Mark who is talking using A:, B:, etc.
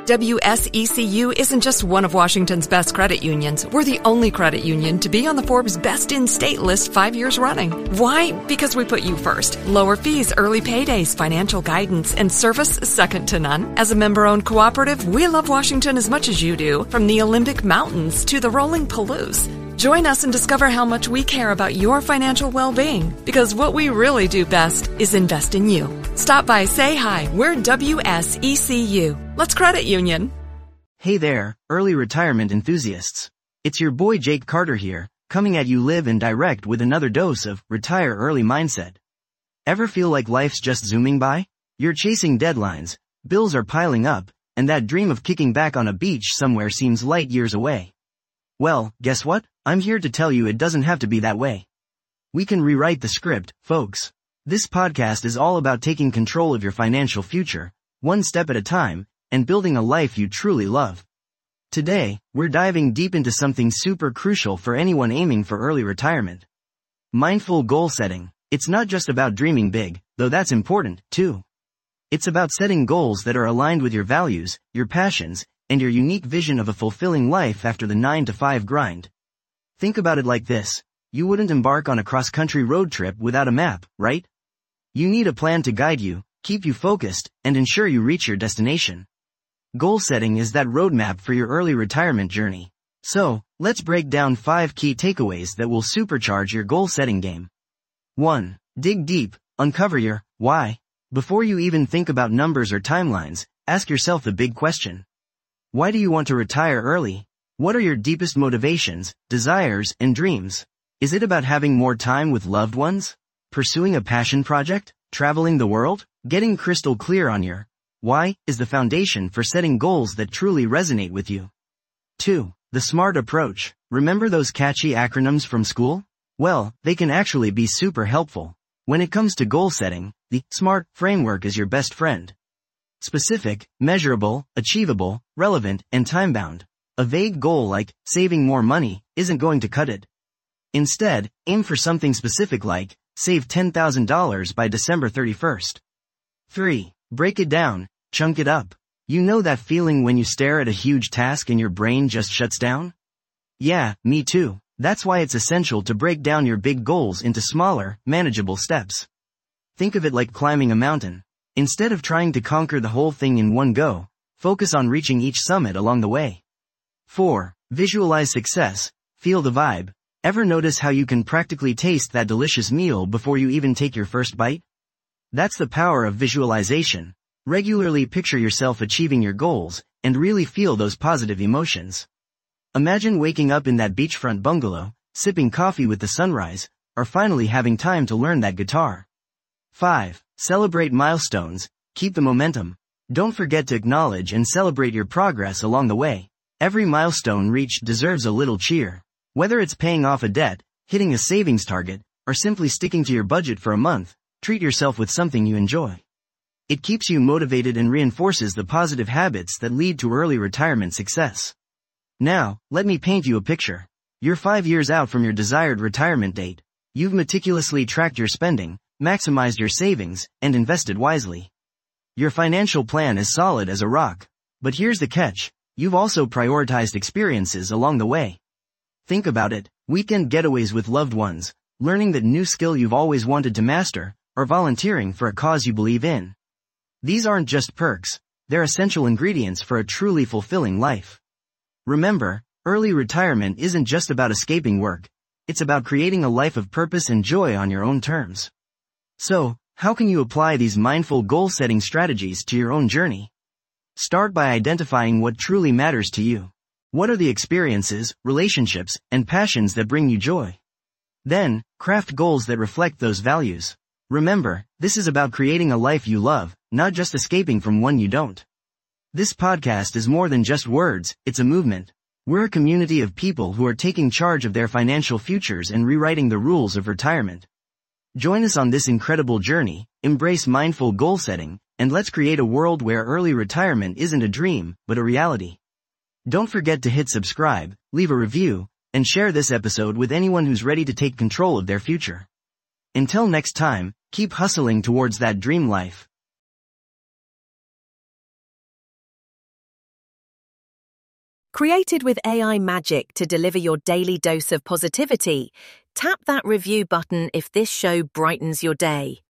A: WSECU isn't just one of Washington's best credit unions. We're the only credit union to be on the Forbes Best in State list 5 years running. Why? Because we put you first. Lower fees, early paydays, financial guidance, and service second to none. As a member-owned cooperative, we love Washington as much as you do, from the Olympic Mountains to the rolling Palouse. Join us and discover how much we care about your financial well-being, because what we really do best is invest in you. Stop by, say hi. We're WSECU. Let's credit union.
B: Hey there, early retirement enthusiasts. It's your boy Jake Carter here, coming at you live and direct with another dose of retire early mindset. Ever feel like life's just zooming by? You're chasing deadlines, bills are piling up, and that dream of kicking back on a beach somewhere seems light years away. Well, guess what? I'm here to tell you it doesn't have to be that way. We can rewrite the script, folks. This podcast is all about taking control of your financial future, one step at a time, and building a life you truly love. Today, we're diving deep into something super crucial for anyone aiming for early retirement. Mindful goal setting. It's not just about dreaming big, though that's important, too. It's about setting goals that are aligned with your values, your passions, and your unique vision of a fulfilling life after the 9-to-5 grind. Think about it like this. You wouldn't embark on a cross-country road trip without a map, right? You need a plan to guide you, keep you focused, and ensure you reach your destination. Goal setting is that roadmap for your early retirement journey. So, let's break down 5 key takeaways that will supercharge your goal setting game. 1. Dig deep, uncover your why. Before you even think about numbers or timelines, ask yourself the big question. Why do you want to retire early? What are your deepest motivations, desires, and dreams? Is it about having more time with loved ones? Pursuing a passion project? Traveling the world? Getting crystal clear on your why is the foundation for setting goals that truly resonate with you. 2. The SMART approach. Remember those catchy acronyms from school? Well, they can actually be super helpful. When it comes to goal setting, the SMART framework is your best friend. Specific, measurable, achievable, relevant, and time-bound. A vague goal like saving more money isn't going to cut it. Instead, aim for something specific like save $10,000 by December 31st. 3. Break it down, chunk it up. You know that feeling when you stare at a huge task and your brain just shuts down? Yeah, me too. That's why it's essential to break down your big goals into smaller, manageable steps. Think of it like climbing a mountain. Instead of trying to conquer the whole thing in one go, focus on reaching each summit along the way. 4. Visualize success, feel the vibe. Ever notice how you can practically taste that delicious meal before you even take your first bite? That's the power of visualization. Regularly picture yourself achieving your goals, and really feel those positive emotions. Imagine waking up in that beachfront bungalow, sipping coffee with the sunrise, or finally having time to learn that guitar. 5. Celebrate milestones, keep the momentum. Don't forget to acknowledge and celebrate your progress along the way. Every milestone reached deserves a little cheer. Whether it's paying off a debt, hitting a savings target, or simply sticking to your budget for a month, treat yourself with something you enjoy. It keeps you motivated and reinforces the positive habits that lead to early retirement success. Now, let me paint you a picture. You're 5 years out from your desired retirement date. You've meticulously tracked your spending, maximized your savings, and invested wisely. Your financial plan is solid as a rock. But here's the catch. You've also prioritized experiences along the way. Think about it. Weekend getaways with loved ones, learning that new skill you've always wanted to master, or volunteering for a cause you believe in. These aren't just perks, they're essential ingredients for a truly fulfilling life. Remember, early retirement isn't just about escaping work, it's about creating a life of purpose and joy on your own terms. So, how can you apply these mindful goal-setting strategies to your own journey? Start by identifying what truly matters to you. What are the experiences, relationships, and passions that bring you joy? Then, craft goals that reflect those values. Remember, this is about creating a life you love, not just escaping from one you don't. This podcast is more than just words, it's a movement. We're a community of people who are taking charge of their financial futures and rewriting the rules of retirement. Join us on this incredible journey, embrace mindful goal setting, and let's create a world where early retirement isn't a dream, but a reality. Don't forget to hit subscribe, leave a review, and share this episode with anyone who's ready to take control of their future. Until next time, keep hustling towards that dream life.
C: Created with AI magic to deliver your daily dose of positivity, tap that review button if this show brightens your day.